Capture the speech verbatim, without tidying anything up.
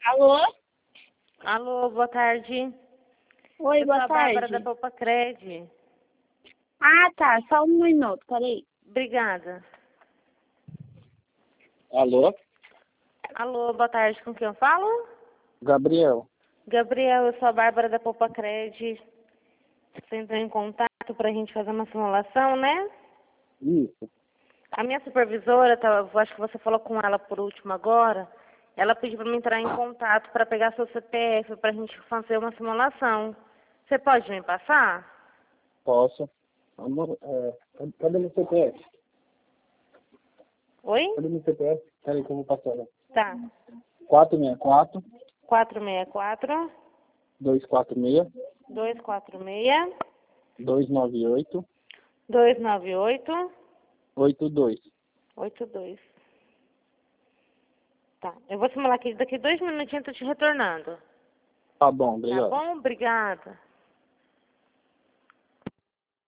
Alô? Alô, boa tarde. Oi, Eu boa sou a tarde. Bárbara da Popacred. Ah, tá. Só um minuto, peraí. Obrigada. Alô? Alô, boa tarde. Com quem eu falo? Gabriel. Gabriel, eu sou a Bárbara da Popacred. Você entrou em contato pra gente fazer uma simulação, né? Isso. A minha supervisora, tá, eu acho que você falou com ela por último agora, ela pediu para mim entrar em contato para pegar seu C P F para a gente fazer uma simulação. Você pode me passar? Posso. Amor, é, cadê meu C P F? Oi? Cadê meu C P F? Peraí que eu vou passar. Né? Tá. quatro seis quatro, quatro seis quatro, dois quatro seis, dois quatro seis, dois nove oito, dois nove oito, oito dois. oito dois. Tá. Eu vou simular aqui daqui dois minutinhos, eu tô te retornando. Tá bom, Tá obrigado. bom? Obrigada.